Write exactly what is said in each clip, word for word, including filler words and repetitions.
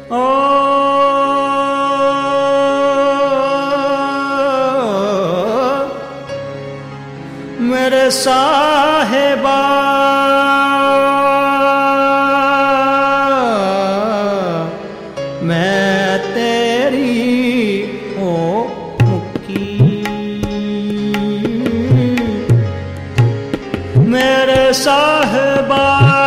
ओ मेरे साहिबा मैं तेरी हो मुक्की मेरे साहिबा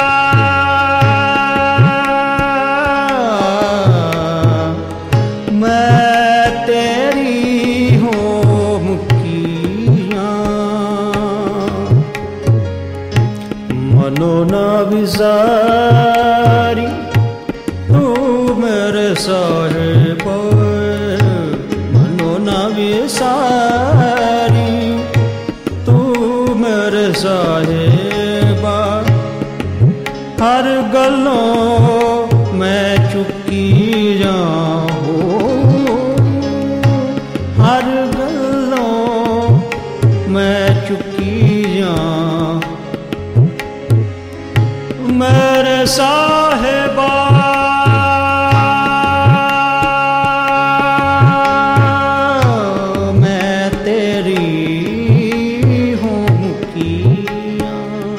विजारी तू मेरे साहिबा मनो ना विसारी तू मेरे साहिबा हर गलों मैं चुकी जाऊं हर गलों मैं चुकी जाऊं मेरे साहिबा मैं तेरी हूँ मुकिया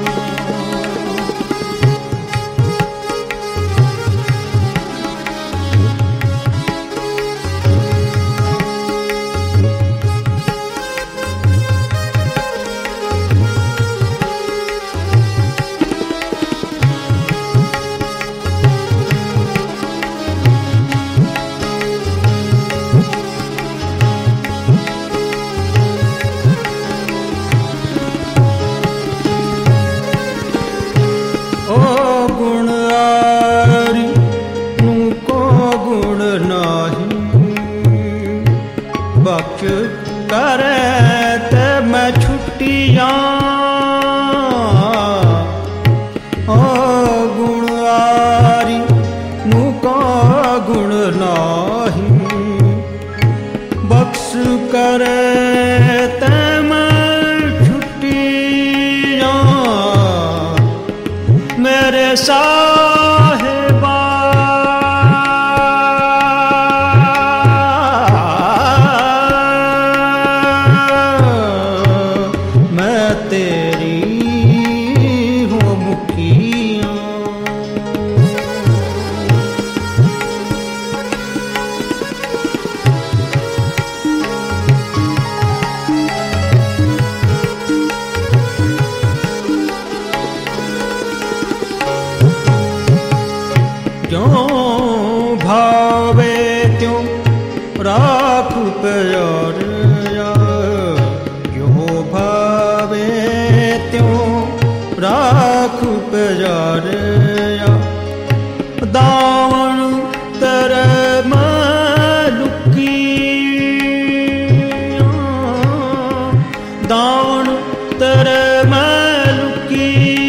बख्श करे ते मैं छुट्टी जाऊं ओ गुण आरी मुको गुण नाही बख्श करे ते मैं छुट्टी जाऊं मेरे साहिबा क्यों भावे क्यों राख प्यार क्यों भावे त्यों राख प्यार दावन तेरे लुकी दावन तेरे लुकी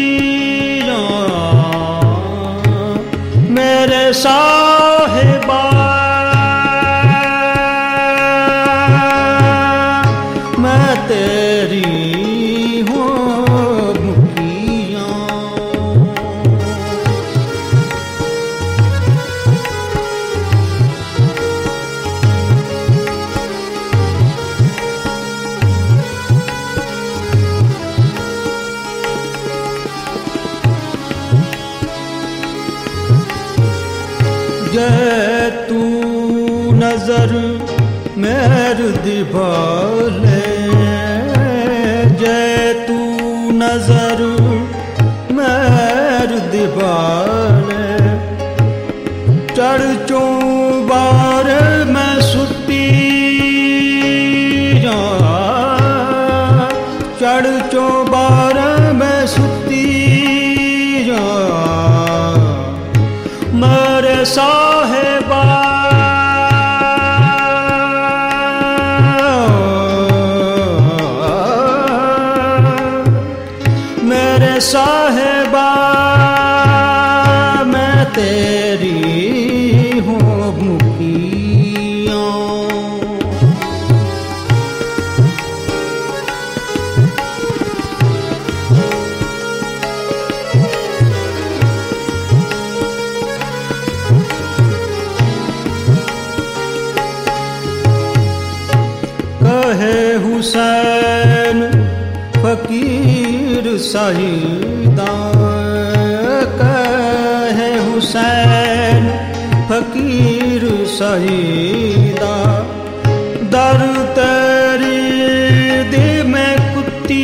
मेरे साहिबा मैं तेरी हूँ मुकिया जय तू नजर मेरे दिवाले जय तू नजर मेरे दिवाले चढ़ चों बार मैं सुती जा चढ़ चों बार मैं सुती जा मेरे साहिबा मेरे साहिबा मैं तेरी हूँ मुकिया हुसैन फकीर शहीदा, कहे हुसैन फकीर शहीदा। दर तेरी दी में कुत्ती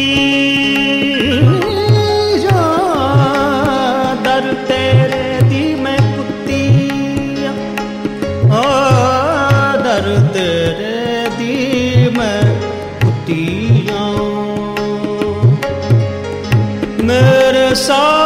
जा, दर तेरे दी में कुत्ती, ओ दर तेरे दी में कुत्तियाँ मेरे साथ